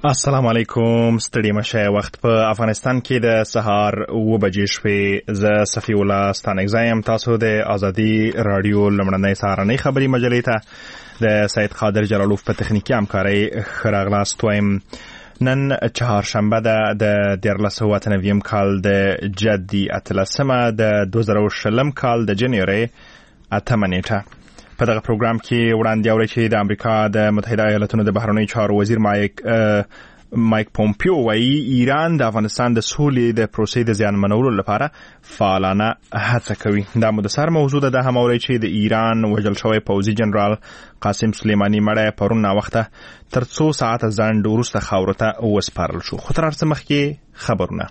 السلام علیکم. ستړي مشه. وخت په افغانستان کې د سهار 9 بجې شوې. زه صفی الله ستانکزایم. تاسو د ازادي رادیو لمړنۍ سهارنۍ خبري مجلې ته د سید قادر جلالوف په تخنیکی همکارۍ خراغلاست وایم. نن چهارشنبه ده د 2019 کال د جدي اتلسمه د 2020 کال د جنوري 8 نیټه. په دغه پروګرام کې وړاندې اوري چې د امریکا د متحده ایالاتونو د بهرنیو چارو وزیر مایک پومپیو وايي ایران د افغانستان د سولې د پروسې د زیانمنولو لپاره فعالانه هڅه کوي. دا مدثر موضوع ده. هم اوري چې د ایران وژل شوی پوځي جنرال قاسم سلیمانی مړی پرون نا وخته تر 2 ساعته ځنډ وروسته خاورو ته وسپارل شو. خو تر هر څه مخکې خبرونه.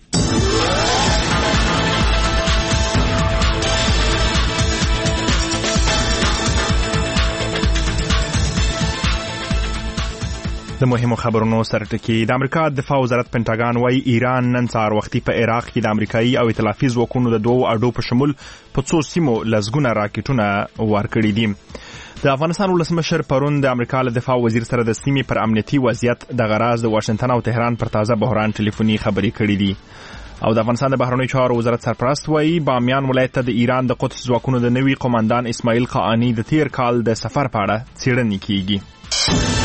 د مهمو خبرونو سره ټکی. د امریکا دفاع وزارت پنټاګان وايي ایران نن سهار وختي په عراق کې د امریکایي او ائتلافي ځواکونو د دوو اډو په شمول په 2 سیمو لسګونه راکټونه ورکړي دي. د افغانستان ولسمشر پرون د امریکا له دفاع وزیر سره د سیمې پر امنیتي وضعیت د غراز د واشنگټن او تهران پر تازه بحران ټلیفوني خبرې کړې دي. او د افغانستان د بهرنیو چارو وزارت سرپرست وايي بامیان ولایت ته د ایران د قدس ځواکونو د نوي قوماندان اسماعیل قاانی د تیر کال د سفر په اړه څېړنې کیږي.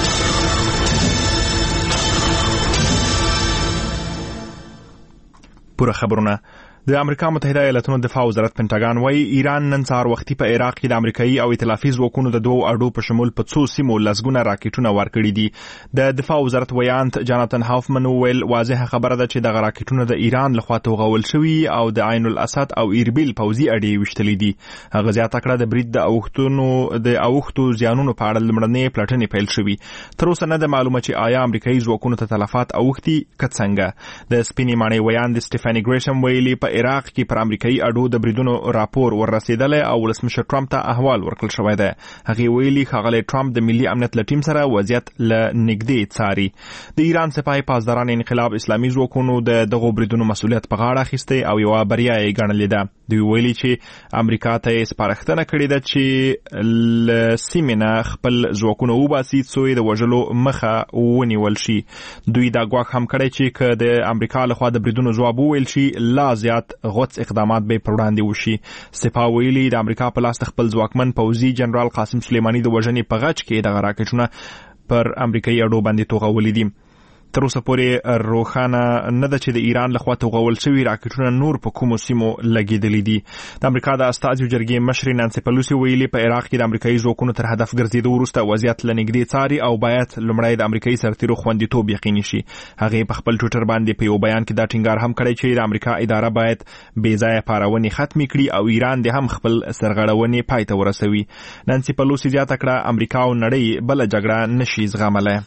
پوره خبرونه. د امریکا متحده ایالاتونو دفاع وزارت پنټاګان وايي ایران نن سهار وختي په عراق کې د امریکایي او ائتلافي ځواکونو د دوو اډو په شمول په 2 سیمو لسګونه راکټونه ورکړي دي. د دفاع وزارت ویانت جاناتن هافمن ویل واضح خبره ده چې د راکټونو د ایران لخوا توغول شوي او د عین الاسد او ایربیل پوځي اډې وشتلې دي. هغه زیاته کړه د برید د اوښتو زیانونو په اړه لمړنۍ پلټنې پیل شوي. تر اوسه نه ده معلومه چې آیا امریکایي ځواکونو ته تلفات اوښتي که څنګه. د سپینې ماڼۍ ویاند سټیفانی ګریشم ویلي په عراق کې پر امریکایي اډو د بریدونو راپور وررسیدلی او ولسمشر ټرمپ ته احوال ورکړل شوی دی. هغې ویلي ښاغلی ټرمپ د ملي امنیت له ټیم سره وضعیت له نږدې څاري. د ایران سپاهي پاسداران انقلاب اسلامي ځواکونو د دغو بریدونو مسؤلیت په غاړه اخیستی او یوه بریا یې ګڼلې ده. دوی ویلي چې امریکا ته یې سپارښتنه کړې ده چې له سیمې نه خپل ځواکونه وباسي څو یې د وژلو مخه ونیول شي. دوی دا ګواښ هم کړی چې که د امریکا لخوا د بریدونو ځواب وویل شي لا زیات غوڅ اقدامات به پر وړاندې وشي. سپاه ویلي د امریکا په لاس خپل ځواکمن پوځي جنرال قاسم سلیمانی د وژنې په غچ کې دغه راکټونه پر امریکایي اډو باندې توغولي دي. تر اوسه پورې روښانه نه ده چې د ایران لخوا توغول شوي راکټونه نور په کومو سیمو لګېدلي دي. د امریکا د استازیو جرګې مشرې نانسي پلوسي ویلي په عراق کې د امریکایي ځواکونو تر هدف ګرځېدو وروسته وضعیت له نږدې څاري او باید لومړی د امریکایي سرتیرو خوندیتوب یقیني شي. هغې په خپل ټویټر باندې په یو بیان کې دا ټینګار هم کړی چې د امریکا اداره باید بې ځایه پارونې ختمې کړي او ایران د هم خپل سرغړونې پای ته ورسوي. نانسي پلوسي زیاته کړه امریکا او نړۍ بله جګړه نشي زغملی.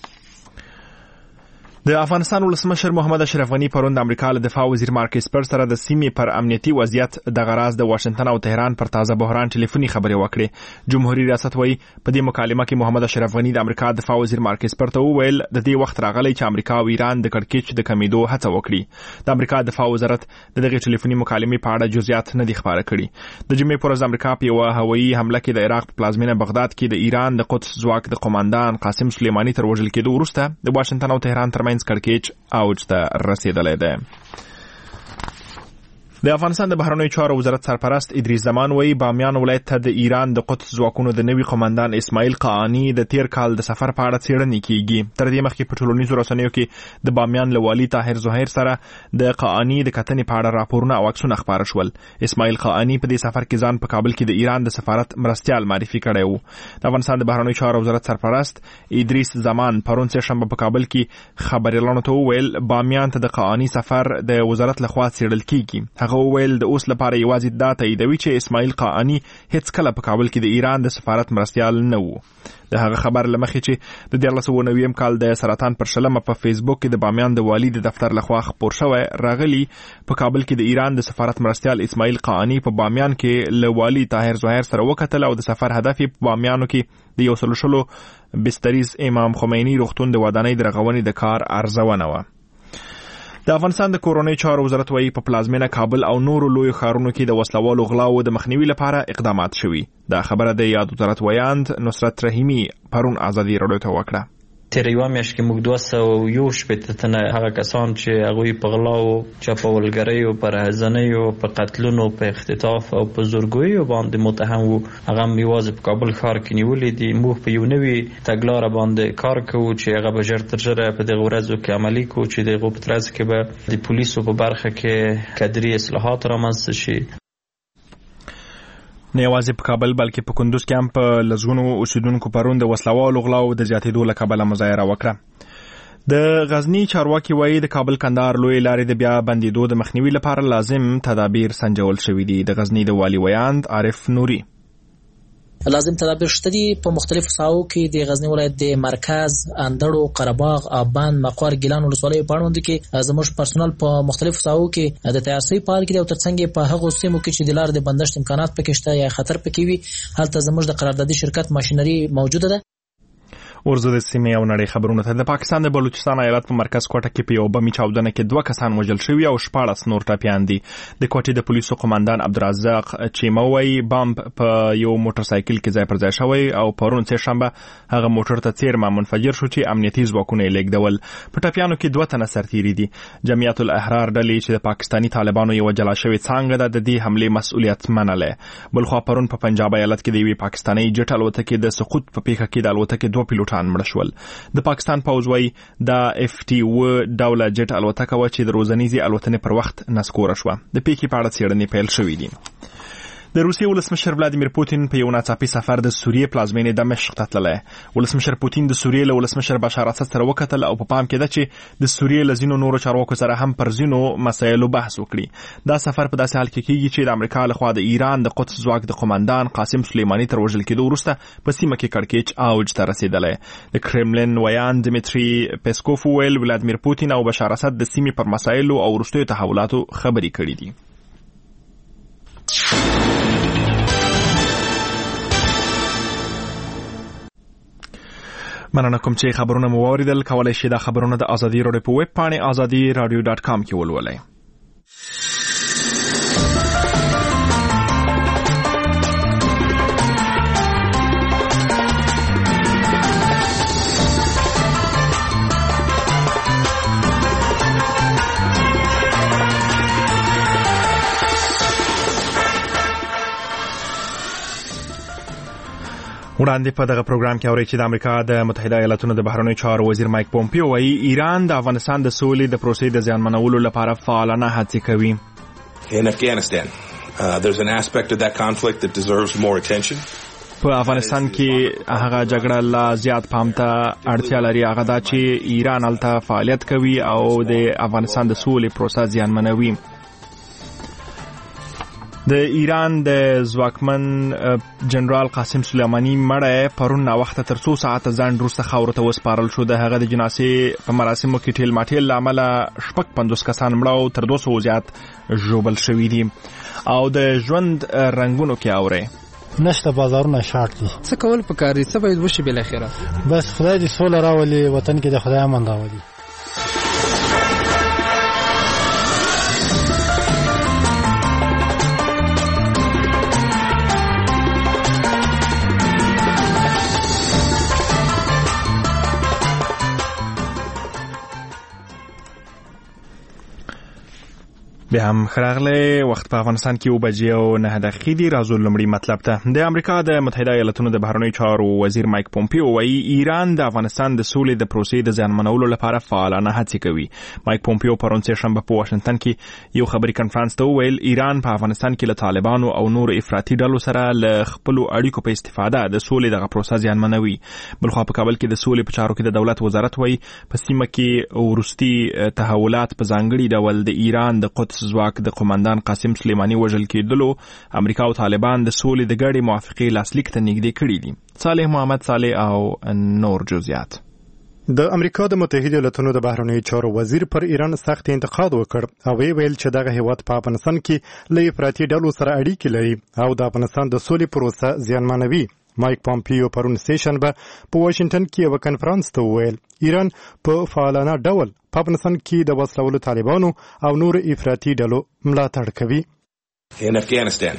د افغانستان ولسمشر محمد اشرف غني پرون د امریکا له دفاع وزیر مارک اسپر سره د سیمې پر امنیتي وضعیت د غراز د واشنگټن او تهران پر تازه بحران ټلیفوني خبرې وکړې. جمهوریت ریاست وايي په دې مکالمه کې محمد اشرف غني د امریکا دفاع وزیر مارک اسپر ته وویل د دې وخت راغلی چې امریکا او ایران د کړکېچ د کمیدو هڅه وکړي. د امریکا دفاع وزارت د دغه ټلیفوني مکالمې په اړه جزئیات نه دي خبره کړي. د جمعې پر ورځ امریکا په یوه هوایي حمله کې د عراق په پلازمینه بغداد کې د ایران د قدس ځواک د قوماندان قاسم سلیمانی تر وژل کېدو وروسته د واشنگټن او تهران ترمنځ کړکېچ اوج ته رسیدلی دی. د افغانستان د بهرنیو چارو وزارت سرپرست ادریس زمان وايي بامیان ولایت ته د ایران د قدس ځواکونو د نوي قوماندان اسماعیل قاانی د تیر کال د سفر په اړه څېړنې کیږي. تر دې مخکې په ټولنیزو رسنیو کې د بامیان له والي طاهر زهیر سره د قاانی د کتنې په اړه راپورونه او عکسونه خپاره شول. اسماعیل قاانی په دې سفر کې ځان په کابل کې د ایران د سفارت مرستیال معرفي کړی و. د افغانستان د بهرنیو چارو وزارت سرپرست ادریس زمان پرون سهشنبه په کابل کې خبريالانو ته وویل بامیان ته د قاانی سفر د وزارت لخوا څېړل کیږي. هغه وویل د اوس لپاره یوازې دا تاییدوي چې اسماعیل قاانی هیڅ کله په کابل کې د ایران د سفارت مرستیال نه و. د هغه خبر لمخې چې د 1990 کال د سرطان پر شلمه په فیسبوک کې د بامیان د والی د دفتر لخوا خپور شوی راغلی په کابل کې د ایران د سفارت مرستیال اسماعیل قاانی په بامیان کې له والی طاهر زهیر سره وکتل او د سفر هدف په بامیانو کې د 130 بستریز امام خمینی روغتون د ودانۍ د رغونې د کار ارزونه و. د افغانستان د کورونی چارو وزارت وايي په پلازمینه کابل او نورو لوی ښارونو کې د وسلوالو غلاو د مخنیوي لپاره اقدامات شوي. دا خبره د یاد وزارت ویاند نصرت رحیمی پرون ازادي راډیو ته وکړه. تیر یو میاشت کې موږ 201 تنه هغه کسان چې هغه په غلا او چاپولګرۍ او پر هزنۍ او په قتلونو په اختطاف او په زورګویي باندې متهم وو هغه میوازه په کابل ښار کې نیولې دي. موږ په یو نوې تګلارې باندې کار کوو چې هغه به ژر تر ژره په دغه ورځو کې عملي کوو چې دغه په ترڅ کې به د پولیسو په برخه کې کادري اصلاحات رامنځته شي. نه یوازې په کابل بلکې په کندوز کې هم په لزګونو اوسیدونکو پرون د وسلوالو غلاو د زیاتېدو له کبله مظاهره وکړه. د غزنی چارواکي وایي د کابل کندهار لوی لارې د بیا بندیدو د مخنیوي لپاره لازم تدابیر سنجول شوي دي. د غزنی د والي ویاند عارف نوري لازم تدابیر شته دي په مختلفو ساحو کې د غزنی ولایت د مرکز، اندړو، قره‌باغ، ابان، مقر، ګیلان ولسوالۍ په اړوند کې زموږ پرسونل په مختلفو ساحو کې د تیارسي پال کې او ترڅنګ په هغو سیمو کې چې د لارې د بندښت امکانات پکې شته یا خطر پکې وي هلته زموږ د قراردادي شرکت ماشينري موجوده ده. ورزه د سیمې او نړۍ خبرونه ته. د پاکستان د بلوچستان ایالت په مرکز کوټه کې په یو بمي چاودنه کې 2 کسان وژل شوي او 14 نور ټپیان دي. د کوټې د پولیسو قوماندان عبدالرزاق چیموي بمب په یو موټر سایکل کې ځای پر ځای شوی او پرون سه شنبه هغه موټر ته څیرمه منفجر شو چې امنیتي ځواکونه یې لیږدول. په ټپیانو کې 2 تنه سرتیري دي. جمعیت الاحرار ډلې چې د پاکستاني طالبانو یو جلا شوی څنګه د دې حمله مسؤلیت منله. بلخوا پرون په پنجاب ایالت کې د یوې پاکستاني جټ الوتکې د سقوط په پیښه کې د الوتکې 2 پیلوټان مړ شول. د پاکستان پوځ وايي د FT-و ډوله جټ الوتکه و چې د روزنیزي الوتنې پر وخت نسکوره شوه. د پیښې په اړه څېړنې پیل شوې دي. د روسیې ولسمشر ولادیمیر پوتین په یو ناڅاپي سفر د سوریې پلازمینې دمشق ته تللی. ولسمشر پوتین د سوریې له ولسمشر بشار اسد سره وکتل او په پام کې ده چې د سوریې له ځینو نورو چارواکو سره هم پر ځینو مسایلو بحث وکړي. دا سفر په داسې حال کې کیږي چې د امریکا لخوا د ایران د قدس ځواک د قوماندان قاسم سلیمانی تر وژل کېدو وروسته په سیمه کې کړکېچ اوج ته رسېدلی. د کرملین ویان دمیتري پیسکوف ویل ولادیمیر پوتین او بشار اسد د سیمې پر مسایلو او وروستیو تحولاتو خبرې کړې دي. مننه کوم چې خبرونه مو واوریدل. کولای شئ دا خبرونه د ازادي راډیو په ویب پاڼه azadiradio.com کې ولولئ. وړاندې په دغه پروګرام کې اورئ چې د امریکا د متحده ایالاتونو د بهرنیو چارو وزیر مایک پومپیو وایي ایران د افغانستان د سولې د پروسې د زیانمنولو لپاره فعالانه هڅې کوي. In Afghanistan, there's an aspect of that conflict that deserves more attention. په افغانستان کې هغه جګړه لا زیات پام ته اړتیا لري. هغه دا چې ایران هلته فعالیت کوي او د افغانستان د سولې پروسه زیانمنوي. د ایران د ځواکمن جنرال قاسم سلیمانی مړی پرون ناوخته تر 2 ساعته ځنډ وروسته خاورو ته وسپارل شو. د هغه د جنازې په مراسمو کې ټیل ماټیل له امله 50 کسان مړه او تر 200 زیات ژوبل شوي دي. او د ژوند رنګونو کې اورئ نشته بازارونه شاټ دي. څه کول پکار دي؟ څه باید وشي بالاخره؟ بس خدای دې سوله راولي، وطن کې د خدای امن راولي. بیا هم خراغله وخت په افغانستان کې 9:09 دي. راځو لمړی مطلب ته. د امریکا د متحده ایالاتونو د بهرنیو چارو وزیر مایک پومپیو وایي ایران د افغانستان د سولې د پروسې د زیانمنولو لپاره فعالانه هڅې کوي. مایک پومپیو پرون سه شنبه په واشنگټن کې یو خبري کنفرانس ته ویل ایران په افغانستان کې له طالبانو او نور افراطي ډلو سره له خپل اړیکو په استفاده د سولې دغه پروسه زیانمنوي. بلخوا په کابل کې د سولې په چارو کې د دولت وزارت وایي په سیمه کې ورستي تحولات په ځانګړي ډول د ایران د قدس ځواک د قوماندان قاسم سلیمانی وژل کېدلو امریکا او طالبان د سولې د ګډې موافقې لاسلیک ته نږدې کړي دي. صالح محمد صالح او نور جزئیات. د امریکا د متحده ایالاتونو د بهرنیو چارو وزیر پر ایران سخت انتقاد وکړ او ویل چې دغه هیواد په افغانستان کې له افراطي ډلو سره اړیکې لري او د افغانستان د سولې پروسه زیانمنوي. مایک پومپیو پرون سه شنبه په واشنگټن کې یو کنفرانس ته ویل ایران په فعالانه ډول په افغانستان کې د وسلوالو طالبانو او نور افراطي ډلو ملاتړ کوي. In Afghanistan,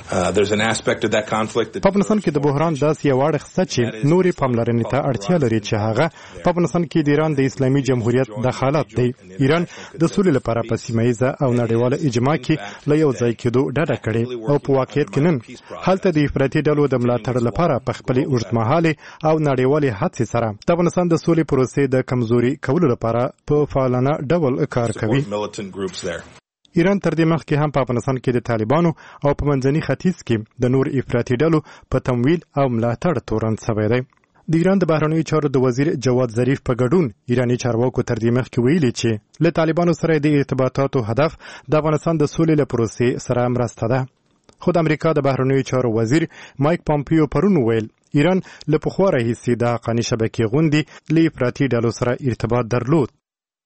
There's an aspect of that conflict that په افغانستان کې د بحران داسې یو اړخ شته چې نورې پاملرنې ته اړتیا لري چې هغه په افغانستان کې د ایران د اسلامي جمهوریت دخالت دی. ایران د سولې لپاره په سیمه ییزه او نړیواله اجماع کې له یو ځای کېدو ډډه کړې او په واقعیت کې نن هلته د افراطي ډلو د ملاتړ لپاره په خپلې اوږدمهالې او نړیوالې هڅې سره د افغانستان د سولې پروسې د کمزوري کولو لپاره په فعالانه ډول کار کوي. ایران تر دې مخکې هم په افغانستان کې د طالبانو او په منځني ختیځ کې د نور افراطي ډلو په تمویل او ملاتړ تورن شوی دی. د ایران د بهرنیو چارو د وزیر جواد ظریف په ګډون ایرانی چارواکو تر دې مخکې ویلي چې له طالبانو سره د ارتباطاتو هدف د افغانستان د سولې له پروسې سره مرسته ده. خو د امریکا د بهرنیو چارو وزیر مایک پامپیو پرون ویل ایران له پخوا راهیسې د حقاني شبکې غوندې له افراطي ډلو سره ارتباط درلود.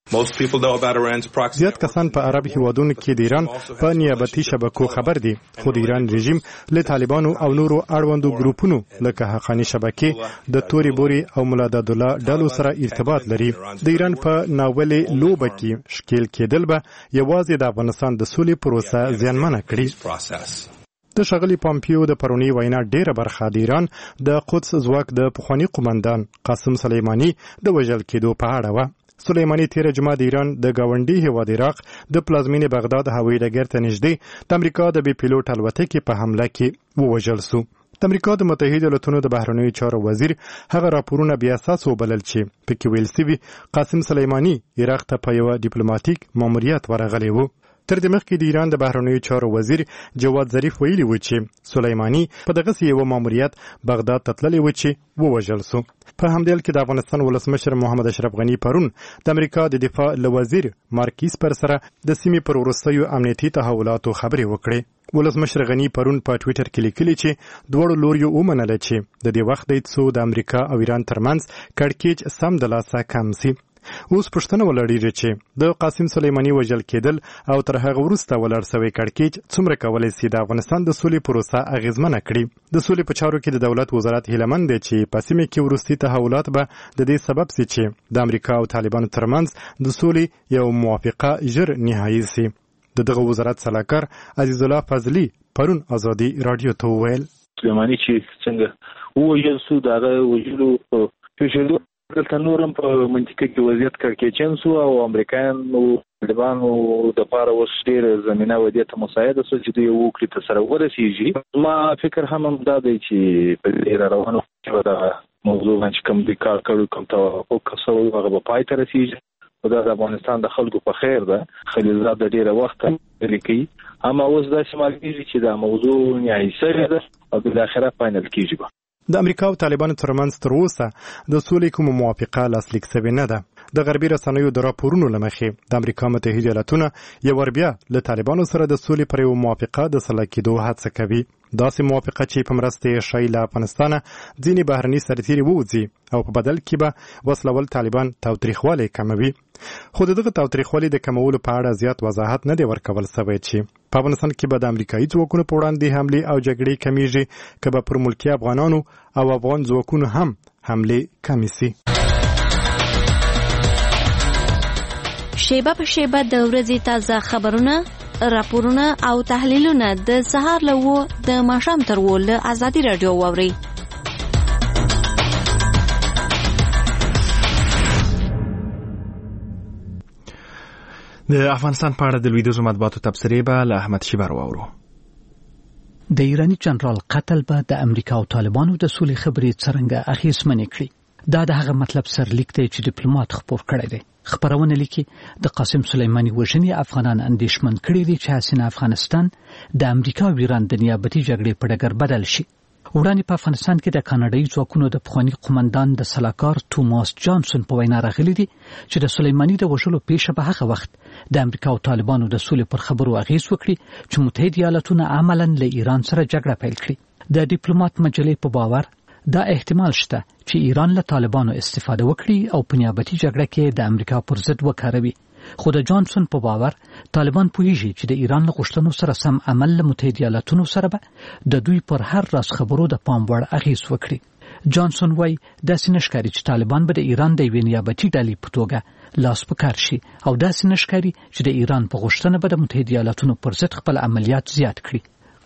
زیات کسان په عرب هیوادونو کې د ایران په نیابتي شبکو خبر دي، خو د ایران رژیم له طالبانو او نورو اړوندو ګروپونو لکه حقاني شبکې د توري بوري او ملادد الله ډلو سره ارتباط لري. د ایران په ناولې لوبه کې شکیل کېدل به یوازې د افغانستان د سولې پروسه زیانمنه کړي. د ښاغلي پامپیو د پرونی وینا ډیره برخه د ایران د قدس ځواک د پخوانی قومندان قاسم سلیمانی د وژل کېدو په اړه و. سلیمانی تیر جمعه د ایران د گاونډي هیواد عراق د پلازمینې بغداد هوایي ډګر ته نږدې د امریکا د بي پیلوټ الوتکې په حمله کې ووژل شو. د امریکا د متحده ایالاتونو د بهرنیو چارو وزیر هغه راپورونه بیا اساس وبلل چې پکې ویل شوي قاسم سلیمانی عراق ته په یوه ډیپلوماټیک ماموریت ورغلی و. تر دې مخکې د ایران د بهرنیو چارو وزیر جواد ظریف ویلي و چې سلیمانی په دغسې یو ماموریت بغداد ته تللی و چې ووژل شو. په همدې حال کې د افغانستان ولسمشر محمد اشرف غني پرون د امریکا د دفاع له وزیر مارک اسپر سره د سیمې پر وروستیو امنیتي تحولاتو خبرې وکړې. ولسمشر غني پرون په ټویټر کې لیکلي چې دواړو لوریو ومنله چې د دې وخت دی څو د امریکا او ایران ترمنځ کړکېچ سم د لاسه کم سي. اوس پوښتنه ولري چې د قاسم سلیمانی وژل کېدل او تر هغه وروسته ولاړ شوی کړکېچ څومره کولی سي د افغانستان د سولې پروسه اغیزمنه کړي. د سولې په چارو کې د دولت وزارت هیلهمند دی چې په سیمه کې وروستي تحولات به د دې سبب سي چې د امریکا او طالبانو ترمنځ د سولې یو موافقه ژر نهایي سي. دغه وزارت سلاکار عزیز الله فضلی پرون ازادي رادیو ته وویل سلیمانی چې څنګه ووژل سو دغه وژلو په دلته نورم په منطقه کې وضعیت کړکېچن سو او امریکایان او طالبانو د پاره اوس ډېره زمینه وضعیت مساعده سو چې دوی وکړي ته سره ورسیږي. ما فکر هم دا دی چې په دې روانو کې دا موضوع باندې کوم د کار کړو کوم توافق کسو هغه په پای ته رسیږي. دا د افغانستان د خلکو په خیر ده. خلیلزاد د ډېره وخت لیکي اما اوس دا شمال کېږي چې دا موضوع نهایي سره ده او د اخره فاینل کېږي. د امریکا او طالبانو ترمنځ تر اوسه د سولې کومه موافقه لاسلیک شوې نه ده. د غربي رسنیو د راپورونو له مخې د امریکا متحده ایالاتونه یو ور بیا له طالبانو سره د سولې پر یوه موافقه د سلا کېدو هڅه کوي. داسې موافقه چې په مرسته یې ښایي له افغانستانه ځینې بهرني سرتیري ووځي او په بدل کې به وسلول طالبان تاوتریخوالی کموي. خو دغه تاوتریخوالی د کمولو په اړه زیات وضاحت نه دی ورکول شوی چې په افغانستان کې به د امریکایي ځواکونو په وړاندې حملې او جګړې کمیږي که به پر ملکي افغانانو او افغان ځواکونو هم حملې کمې سي. شیبه په شیبه د ورځې تازه خبرونه، راپورونه او تحلیلونه د سهار له 9 د ماښام تر 10 له ازادي رادیو واورئ. د افغانستان په اړه د لویدیځو مطبوعاتو تبصرې به له احمد شیبر واورو. د ایرانی جنرال قتل به د امریکا او طالبانو د سولې خبرې څرنګه اغیزمنې کړي. دا د هغه مطلب سرلیک دی چې ډیپلوماټ خپور کړی دی. خبرونه لیکي د قاسم سلیمانی وژنې افغانان اندېښمن کړي دي چې حسین افغانستان د امریکا او ایران د نیابتي جګړې په ډګر بدل شي. وړاندې په افغانستان کې د کاناډایي ځواکونو د پخواني قومندان د سلاکار توماس جانسون په وینا راغلي دي چې د سلیمانی د وژلو پیښه به هغه وخت د امریکا او طالبانو د سولې پر خبرو اغیز وکړي چې متحده ایالاتونه عملاً له ایران سره جګړه پیل کړي. د ډیپلوماټ مجلې په باور دا احتمال شته چې ایران له طالبانو استفاده وکړي او په نیابتي جګړه کې د امریکا پر ضد وکاروي. خو د جانسون په باور طالبان پوهیږي چې د ایران له غوښتنو سره سم عمل له متحده ایالاتونو سره به د دوی پر هر راز خبرو د پام وړ اغیز وکړي. جانسون وايي داسې نشکاري چې طالبان به د ایران د یوې نیابتي ډلې په توګه لاس په کار شي او داسې نشکاري چې د ایران په غوښتنه به د متحده ایالاتونو پر ضد خپل عملیات زیات کړي.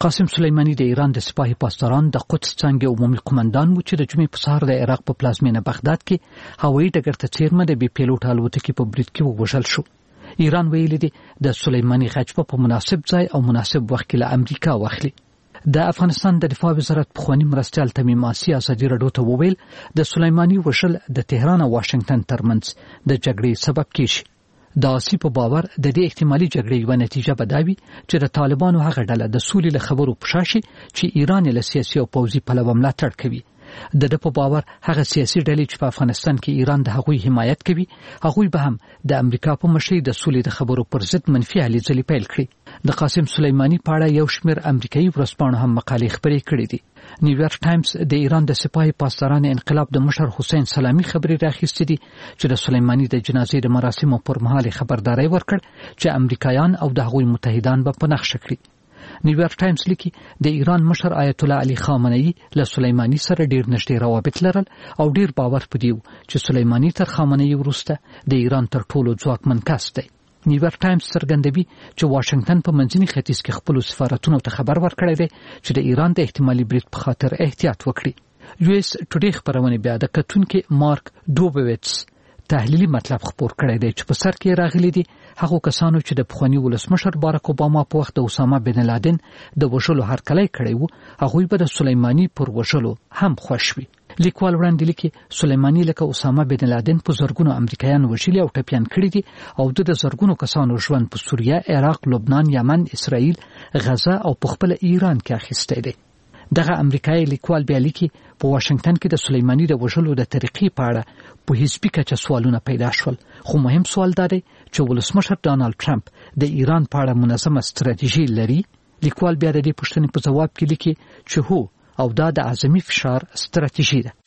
قاسم سلیمانی د ایران د سپاهي پاسداران د قدس څنګه عمومي قومندان و چې د جمعې په سهار د عراق په پلازمینه بغداد کې هوایي ډګر ته څیرمه د بي پیلوټ الوتکې په برید کې ووژل شو. ایران ویلي دی د سلیمانی غچ په مناسب ځای او مناسب وخت کې له امریکا واخلي. د افغانستان د دفاع وزارت پخوانی مرستیال تمیم آسی ازادي راډیو ته وویل د سلیمانی وژل د تهران او واشنگټن ترمنځ د جګړې سبب کیږي. د آسی په باور د دې احتمالي جګړې یوه نتیجه به دا وي چې د طالبانو هغه ډله د سولې له خبرو په شا شي چې ایران یې له سیاسي او پوځي پلوه ملاتړ کوي. د ده په باور هغه سیاسي ډلې چې په افغانستان کې ایران د هغوی حمایت کوي هغوی به هم د امریکا په مشرۍ د سولې د خبرو پر ضد منفي هلې ځلې پیل کړي. د قاسم سلیمانی په اړه یو شمېر امریکایي ورځپاڼو هم مقالې خپرې کړې دي. نیویارک ټایمز د ایران د سپاهي پاسداران انقلاب د مشر حسین سلامي خبرې راخیستې دي چې د سلیمانی د جنازې د مراسمو پر مهال خبرداري ورکړ چې امریکایان او د هغوی متحدان به په نښه کړي. نیویارک ټایمز لیکي د ایران مشر آیت الله علي خامنه‌ای له سلیمانی سره ډیر نږدې روابط لرل او ډیر باور پدې چې سلیمانی تر خامنه‌ای وروسته د ایران تر ټولو ځواکمن کس دی. نیویارک ټایمز څرګندوي چې واشنگټن په منځني ختیځ کې خپل سفارتونو ته خبر ورکړی دی چې د ایران د احتمالي برید په خاطر احتیاط وکړي. یو اس ټوډے خبرونه بیا د کتونکو مارک دوبویټس تحلیلی مطلب خبر کړی دی چې په سر کې راغلي دي هغه کسانو چې د پخوانی ولسمشر باراک اوباما په وخت د اسامه بن لادن د وژلو هرکلی کړی وو هغوی به د سلیمانی پر وژلو هم خوښ وي. لیکوال وړاندې لیکي سلیمانی لکه اسامه بن لادن په زرګونو امریکایان وژلي او ټپیان کړي دي او د زرګونو کسانو ژوند په سوریه، عراق، لبنان، یمن، اسرائیل، غزه او په خپل ایران کې اخیستی دی. دغه امریکایي لیکوال بیا لیکي په واشنگټن کې د سلیمانی د وژلو د طریقې په اړه په حزبي کچه سوالونه پیدا شول، خو مهم سوال دا دی چې ولسمشر ډانلډ ټرمپ د ایران په اړه منظمه ستراتیژي لري. لیکوال بیا د دې پوښتنې په ځواب کې لیکي چې هو او دا د اعظمي فشار ستراتیژي ده.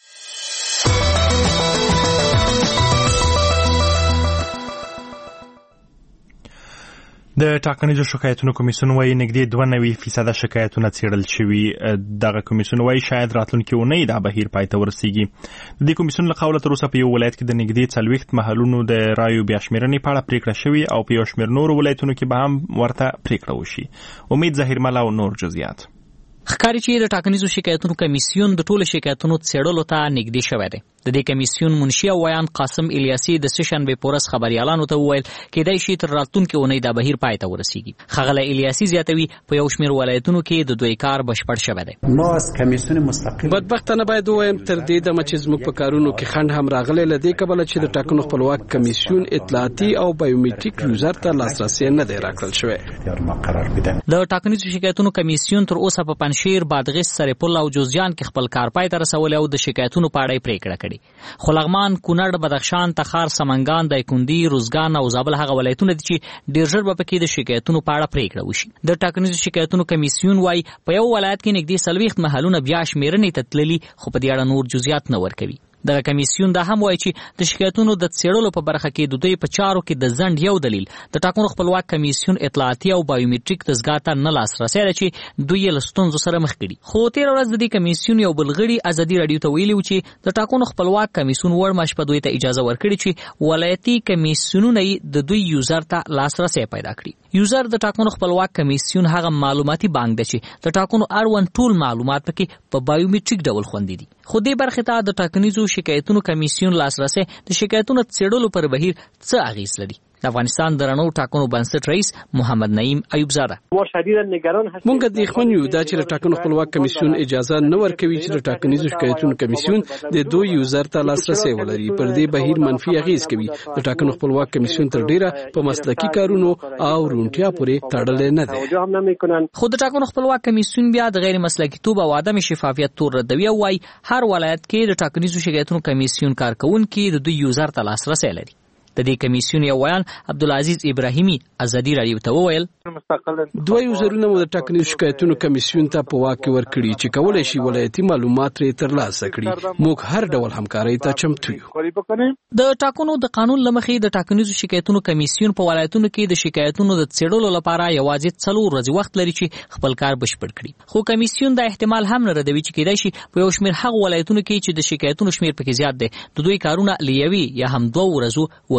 د ټاکنیزو شکایتونو کمیسیون وايي نږدې 92% شکایتونه څېړل شوي. دغه کمیسیون وايي شاید راتلونکي اونۍ دا بهیر پای ته ورسیږي. د دې کمیسیون له قوله تر اوسه په یو ولایت کې د نږدې 40 محلونو د رایو بیا شمېرنې په اړه پریکړه شوې او په یو شمېر نورو ولایتونو کې به هم ورته پریکړه وشي. امید ظاهرمل او نور جزئیات. ښکاري چې د ټاکنیزو شکایتونو کمیسیون د ټولو شکایتونو څېړلو ته نږدې شوی دی. د دې کمیسیون منشي او ویان قاسم الیاسي د سشنبې په ورځ خبریالانو ته وویل کېدای شي تر راتلونکې اونۍ دا بهیر پای ته ورسیږي. ښاغلی الیاسي زیاتوي په یو شمېر ولایتونو کې د دوی کار بشپړ شوی دی. ما از کمیسیون مستقل بدبختانه باید ووایم تر دې دمه چې زموږ په کارونو کې خنډ هم راغلی له دې کبله چې د ټاکنو خپلواک کمیسیون اطلاعاتي او بایومټریک یوزر ته لاسرسی نه دی راکړل شوی. د ټاکنیزو شکایتونو کمیسیون تر اوسه په پنجشیر، بادغیس، سرپل او جوزجان کې خپل کار پای ته رسولی او د شکایتونو په اړه یې پریکړه کړې. خو لغمان، کونړ، بدخشان، تخار، سمنګان، دایکنډي، روزګان او زابل هغه ولایتونه دي چې ډېر ژر به پکې د شکایتونو په اړه پریکړه وشي. د ټاکنیزو شکایتونو کمیسیون وايي په یو ولایت کې نږدې 40 محلونه بیا شمېرنې ته تللي خو په دې اړه نور جزئیات نه ورکوي. دغه کمیسیون دا هم وایي چې د شکایتونو د څېړلو په برخه کې د دوی په چارو کې د ځنډ یو دلیل د ټاکنو خپلواک کمیسیون اطلاعاتي او بایومټریک دستګاه ته نه لاسرسی دی چې دوی یې له ستونزو سره مخ کړي. خو تېره ورځ د دې کمیسیون یو بل غړي ازادي راډیو ته ویلي و چې د ټاکنو خپلواک کمیسیون وړ شپه دوی ته اجازه ورکړي چې ولایتي کمیسیونونه یې د دوی یوزر ته لاسرسی پیدا کړي. یوزر د ټاکنو خپلواک کمیسیون هغه معلوماتي بانک دی چې د ټاکنو اړوند ټول معلومات پکې په بایومټریک ډول خوندي دي. خو دې برخې ته د ټاکنیزو شکایتونو کمیسیون لاسرسی د شکایتونو څېړلو پر بهیر څه اغیز لري؟ د افغانستان د رڼو ټاکنو بنسټ رئیس محمد نعیم ایوبزاده: مونږ اندېښمن یو دا چې د ټاکنو خپلواک کمیسیون اجازه نه ورکوي چې د ټاکنیزو شکایتونو کمیسیون د دوی یوزر ته لاسرسی ولري. پر دې بهیر منفي اغیز کوي. د ټاکنو خپلواک کمیسیون تر ډیره په مسلکي کارونو او روڼتیا پورې تړلې نه دی. خو د ټاکنو خپلواک کمیسیون بیا د غیر مسلکي توب او عدم شفافیت تور ردوي او وايي هر ولایت کې د ټاکنیزو شکایتونو کمیسیون کارکونکي د دوی یوزر ته لاسرسی لري. د دې کمیسیون یو ویان عبدالعزیز ابراهیمی ازادي راډیو ته وویل دوه یوزرونه مو د ټاکنیزو شکایتونو کمیسیون ته په واک کې ورکړي چې کولای شي ولایتي معلومات ترې ترلاسه کړي. موږ هر ډول همکارۍ ته چمتو یو. د ټاکنو د قانون له مخې د ټاکنیزو شکایتونو کمیسیون په ولایتونو کې د شکایتونو د څېړلو لپاره یوازې 4 ورځې وخت لري چې خپل کار بشپړ کړي. خو کمیسیون دا احتمال هم نه ردوي چې کېدای شي په یو شمېر هغو ولایتونو کې چې د شکایتونو شمېر پکې زیات دی د دوی کارونه له یوې یا هم 2 ورځو وغځېږي.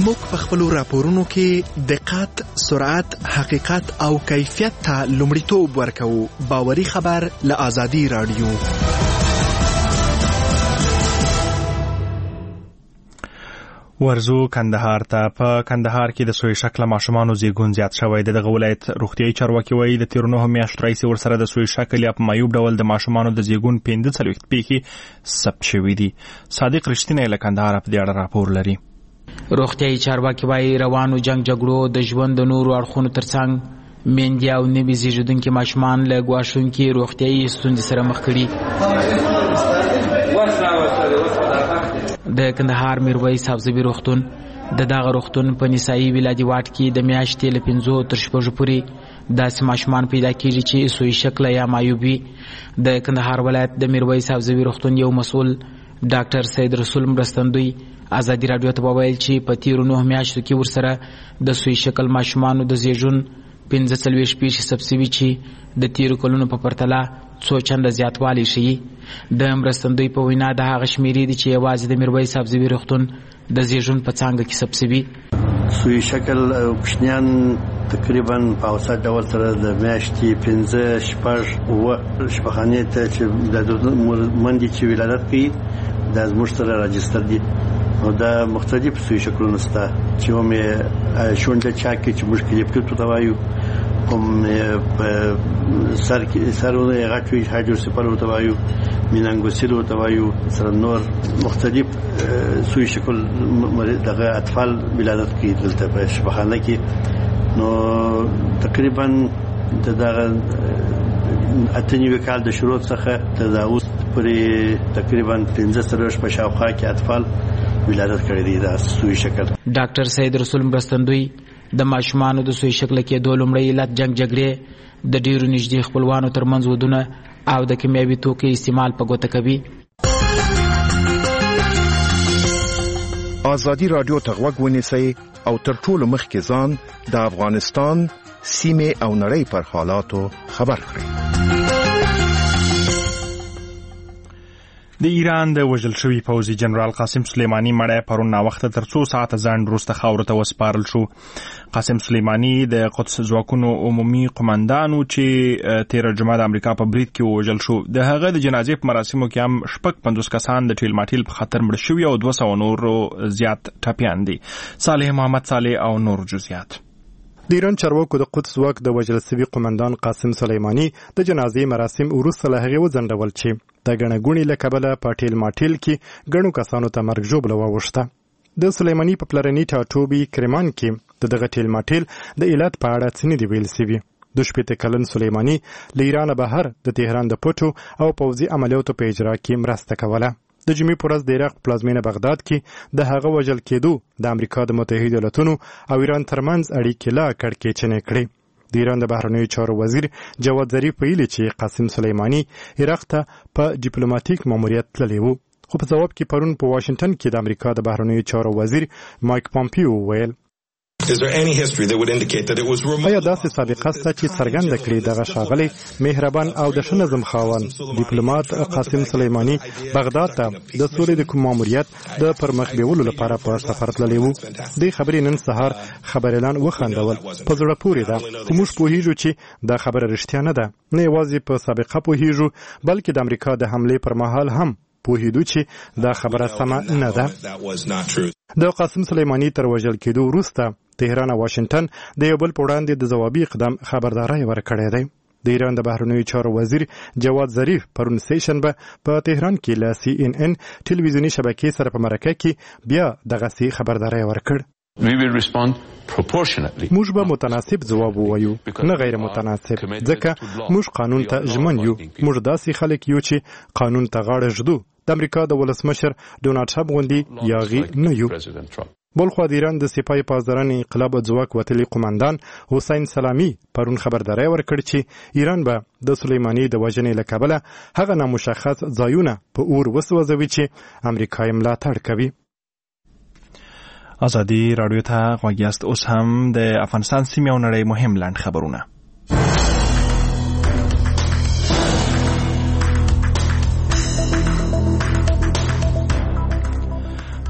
موږ په خپلو راپورونو کې دقت، سرعت، حقیقت او کیفیت ته لومړیتوب ورکوو. باوري خبر له آزادي رادیو. ورزو کندهار ته. په کندهار کې د سوی شکل ماشومانو زیږون زیات شوی. دغه ولایت روغتیايي چارواکي وایي د تیر 9 میاشتو راهیسې ورسره د سوی شکل یا په معیوب ډول د ماشومانو د زیږون 45 پیښې ثبت شوې دي. صادق رښتینی له کندهار په دې اړه راپور لري. روغتیايي چارواکي وایي روانو جنگ جګړو د ژوند د نورو اړخونو ترڅنګ میندې او نوي زیږیدونکي ماشومان له ګواښونکي روغتیايي ستونزې سره مخ کړي. د کندهار میرویس حفظوي روغتون د دغه روغتون په نسایي ولادي واټ کې د میاشتې له 5 تر 6 پورې داسې ماشومان پیدا کیږي چې سوی شکل یا معیوب وي. د کندهار ولایت د میرویس حفظوي روغتون یو مسؤل ډاکټر سید رسول مرستندوی آزادي رادیو ته وویل چې په تیرو 9 میاشتو کې ورسره د سوی شکل ماشومانو د زیږون 45 پیښې ثبت شوي چې د تیرو کلونو په پرتله څو چنده زیاتوالی ښیي. د مرستندوی په وینا د هغه شمیرې دي چې یوازې د میرویس حفظوي روغتون د زیږون په څانګه کې ثبت شوي. سوی شکل کوچنیان تقریبا په اوسط ډول سره د میاشتې 15 شپږ ته چې د مندي چې ولادت کوي د زموږ سره راجستر دي او دا مختلف سوی شکلونه سته چې هم شونډه چاکي چې موږ کلیپټو ته وایو، هم په سرونه غټوي هایدروسیپالو ته وایو، مینانګوسیلو ته وایو، سره نور مختلف سوی شکل دغه اطفال ولادت کوي دلته په شفاخانه کې. نو تقریبا دغه اتنیو کال د شروع څخه تر اوس پورې تقریبا 15 په شاوخوا کې اطفال ولادت کړي دي د سوی شکل. ډاکټر سید رسول مرستندوی د ماشومانو د سوی شکل کې دوه لومړی علت جنگ جګړې د ډیرو نږدې خپلوانو ترمنځ ودونه او د کیمیاوي توکو استعمال په ګوته کوي. آزادي رادیو ته غوږ ونیسئ او تر ټولو مخکې ځان د افغانستان سیمې او نړۍ پر حالاتو خبر کړئ. د ایران د وژل شوي پوځي جنرال قاسم سلیمانی مړی پرون ناوخته تر 2 ساعته ځنډ وروسته خاورو ته وسپارل شو. قاسم سلیمانی د قدس ځواکونو عمومي قومندان و چې تیر جمعه د امریکا په برید کې وژل شو. د هغه د جنازې په مراسمو کې هم 50 کسان د ټیل ماټیل په خطر مړه شوي او 200 نور زیات ټپیان دي. صالح محمد صالح او نور جزئیات. د ایران چارواکو د قدس ځواک د وژل شوي قومندان قاسم سلیمانی د جنازې مراسم وروسته له هغې وځنډول چې د ګڼهګوڼې له کبله په ټیل ماټیل کې ګڼو کسانو ته مرګ ژوبله واوښته. د سلیمانی په پلرني ټاټوبي کرمان کې د دغه ټیل ماټیل د علت په اړه څه نه دي ویل شوي. د 15 کلن سلیمانی له ایرانه بهر د تهران د پټو او پوځي عملیاتو په اجرا کې مرسته کوله. د جمعې په ورځ د عراق پلازمینه بغداد کې د هغه وژل کېدو د امریکا د متحده ایالاتونو او ایران ترمنځ اړیکې لا کړکېچنې کړې. د ایران د بهرنیو چارو وزیر جواد ظریف ویلي چې قاسم سلیمانی عراق ته په ډیپلوماټیک ماموریت تللی و، خو په ځواب کې پرون په واشنگټن کې د امریکا د بهرنیو چارو وزیر مایک پامپیو ویل آیا داسې سابقه شته چې څرګنده کړي دغه ښاغلی مهربان او د ښه نظم خاوند ډیپلوماټ قاسم سلیمانی بغداد ته د سولې د کوم ماموریت د پرمخ بیولو لپاره په سفر تللی و؟ دې خبرې نن سهار خبر اعلان وخندول. په زړه پورې ده، خو موږ پوهیږو چې دا خبره رښتیا نه ده. نه یوازې په سابقه پوهیږو بلکې د امریکا د حملې پر مهال هم پوهیدو چې دا خبره سمه نه ده. د قاسم سلیمانی تر وژل کېدو وروسته تهران او واشنگټن د یو بل په وړاندې د ځوابي اقدام خبرداری ورکړی دی. د ایران د بهرنیو چارو وزیر جواد ظریف پرون سهشنبه په تهران کې له CNN ټلویزیوني شبکې سره په مرکه کې بیا دغسې خبرداری ورکړ. موږ به متناسب ځواب ووایو، نه غیر متناسب، ځکه موږ قانون ته ژمن یو. موږ داسې خلک یو چې قانون ته غاړه ږدو. د امریکا د ولسمشر ډونالډ ټرمپ غوندې یاغي نه یو. بلخوا د ایران د سپاه پاسداران انقلاب ځواک وتلي قومندان حسین سلامی پرون خبرداری ورکړ چې ایران به د سلیمانی د وژنې له کبله هغه نامشخص ځایونه په اور وسوځوي چې امریکا یې ملاتړ کوي. آزادي رادیو ته غوږ یاست. اوس هم د افغانستان سیمې او نړۍ مهم لنډ خبرونه.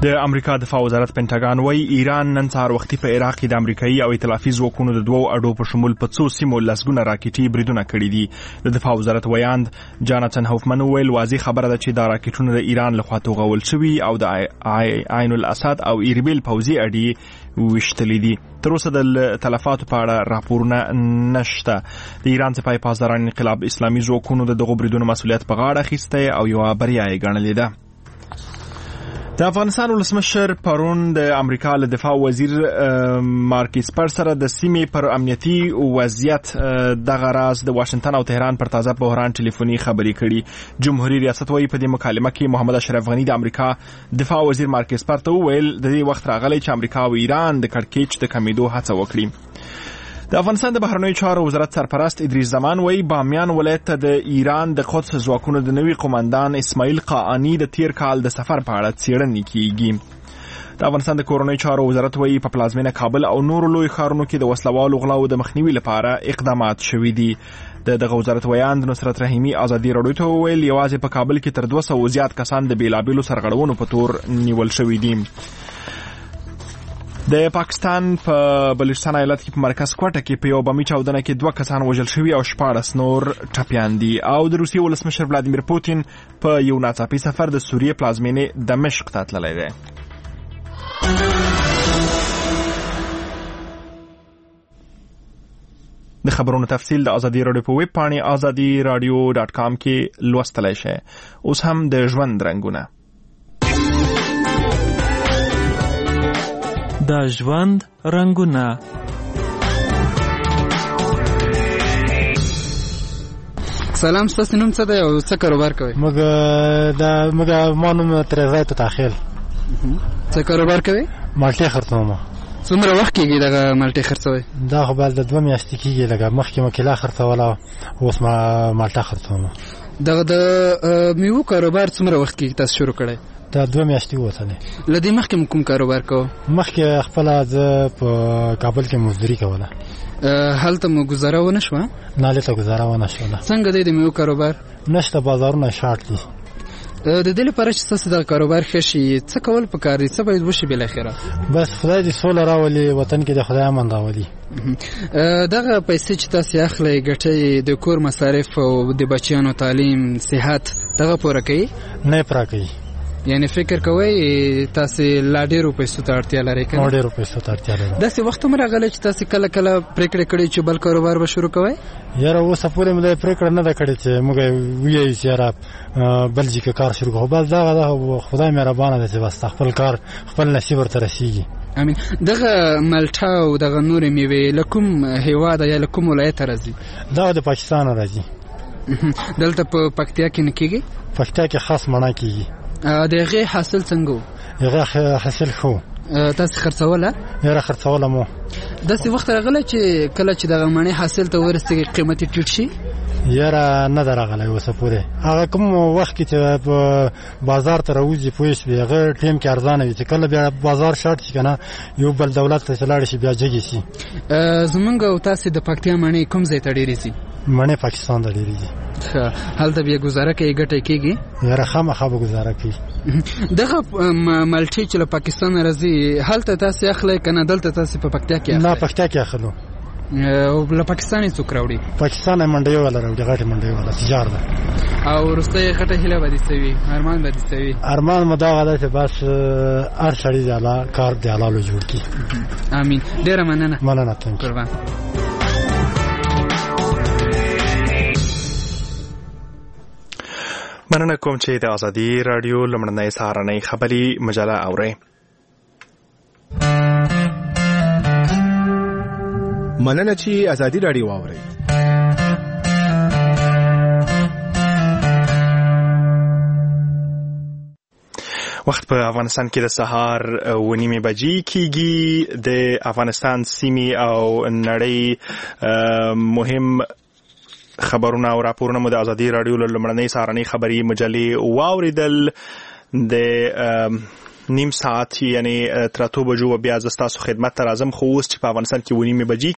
د امریکا دفاع وزارت پینټاګان وایي ایران نن سهار وختي په عراق کې د امریکایي او ائتلافي ځواکونو د دوو اډو په شمول په څو سیمو لسګونه راکټي بریدونه کړي دي. د دفاع وزارت ویاند جاناتن هوفمن وویل واضح خبره ده چې دا راکټونه د ایران لخوا توغول شوي او د عین الاسد او ایربیل پوځي اډې وشتلې دي. تر اوسه د تلفاتو په اړه راپورونه نشته. د ایران سپاه پاسداران انقلاب اسلامي ځواکونو د دغو بریدونو مسؤلیت په غاړه اخیستی او یوه بریا یې ګڼلې ده. د افغانستان ولسمشر پرون د امریکا له دفاع وزیر مارک اسپر سره د سیمې پر امنیتي وضعیت دغه راز د واشنگټن او تهران پر تازه بحران ټلیفوني خبرې کړي. جمهوریت ریاست وایي په دې مکالمه کې محمد اشرف غنی د امریکا دفاع وزیر مارک اسپر ته وویل د دې وخت راغلی چې امریکا او ایران د کړکېچ د کمیدو هڅه وکړي. د افغانستان د بهرنیو چارو وزارت سرپرست ادریس زمان وایي بامیان ولایت ته د ایران د قدس ځواکونو د نوي قومندان اسماعیل قاانی د تیر کال د سفر په اړه څېړنې کیږي. د افغانستان د کورنیو چارو وزارت وایي په پلازمینه کابل او نورو لوی ښارونو کې د وسلوالو غلاو د مخنیوي لپاره اقدامات شوي دي. دغه وزارت ویاند نصرت رحیمي ازادي راډیو ته وویل یوازې په کابل کې تر 200 زیات کسان د بیلابیلو سرغړونو په تور نیول شوي دي. د پاکستان په بلوچستان ایالت کې په مرکز کوټه کې په یو بمي چاودنه کې 2 کسان وژل شوي او 14 نور ټپیان دي. او د روسیې ولسمشر ولادیمیر پوتین په یو ناڅاپي سفر د سوریې پلازمینې دمشق ته تللی دی. د خبرونو تفصیل د ازادي راډیو په ویب پاڼې azadiradio.com کې لوستلی شئ. اوس هم د ژوند رنګونه. د ژوند رنګونه. سلام، ستاسو نوم څه دی او څه کاروبار کوئ؟ موږ ما نوم ترزای تاخیل. څه کاروبار کوئ؟ مالټې خرڅوم. څومره وخت کېږي دغه مالټې خرڅوئ؟ دا خو بل د 2 میاشتې کېږي. لکه مخکې مو کیله خرڅوله، اوس ما مالټه خرڅوم. دغه د میوو کاروبار څومره وخت کېږي تاسو شروع کړی؟ دا 2 میاشتې وته نه. لدې مخکې کوم کاروبار کوو؟ مخکې خپل ز په کابل کې مزدوري کوله. هلته مو گزاره ونه شوه؟ نه، لته گزاره ونه شوه. څنګه دی د میوو کاروبار؟ نشته، بازارونه شارټ دي. د دې لپاره چې تاسو د کاروبار ښه شي څه کول پکار دي؟ څه باید وشي بالاخره؟ بس خدای دې سوله راولي، وطن کې د خدای امن راولي. دغه پیسې چې تاسو اخلئ ګټئ د کور مصارف او د بچیانو تعلیم صحت دغه پوره کوي؟ نه پوره کوي. یعنی فکر کوئ تاسو لا ډېرو پیسو ته اړتیا لرئ که نه؟ ډېرو پیسو ته اړتیا لرم. داسې وخت هم راغلی چې تاسو کله کله پرېکړه کړې چې بل کاروبار به شروع کوئ؟ یاره اوسه پورې مې پرېکړه نه ده کړې چې موږ وایو چې یاره بل ځای کې کار شروع کوو. بس دغه خدای مهربانه دی چې بس خپل کار خپل نصیب ورته رسېږي. امین. دغه مالټه او دغه نورې میوې له کوم هېواده یا له کوم ولایته راځي؟ دغه د پاکستان راځي. دلته په پکتیا کې نه کېږي؟ پکتیا کې خاص مڼه کېږي. د هغې حاصل څنګه و؟ هغه حاصل ښه. تاسو خرڅوله؟ یاره خرڅوله مو. داسې وخت راغلی چې کله چې دغه مڼې حاصل ته ورسېږي قیمت یې ټیټ شي؟ یاره نه ده راغلی اوسه پورې. هغه کوم وخت کې چې په بازار ته راوځي پوه شوې هغه ټیم کې ارزانه وي، چې کله بیا بازار شاټ شي که نه یو بل دولت ته چې لاړ شي بیا جګې شي. زمونږ او تاسې د پکتیا مڼې کوم ځای ته ډېرې ځي؟ مڼې پاکستان ته ډېرې ځي. هلته بیا ګزاره کوي، ګټه کېږي؟ یاره خامخا به ګزاره کوي. دغه مالټې چې له پاکستان راځي هلته تاسې اخلئ که نه دلته تاسې په پکتیا کې اخلئ؟ نه، پکتیا کې اخلو. له پاکستان یې څوک راوړي؟ پاکستان یې منډۍ والا راوړي، غټې منډۍ والا تجار ده. او وروسته غټه هیله به دې څه وي؟ ارمان به دې څه وي؟ ارمان مو دغه ده چې بس هر سړي د الله کار د حلالو جوړ کړي. امین. ډېره مننه. مننه. قربان. مننه کوم چې د ازادي راډیو لمړنۍ سهارنۍ خبري مجله اورئ. مننه چې ازادي راډیو اورئ. وخت په افغانستان کې د سهار 9:30 بجې کېږي. د افغانستان سیمې او نړۍ مهم خبرونه او راپورونه مو د ازادي راډیو له لمړنۍ سهارنۍ خبري مجلې واوریدل. د نیم ساعت یعنی تر 2 بجو بیا ز تاسو خدمت ته راځم. خو اوس چې په افغانستان کې 9:30 بجې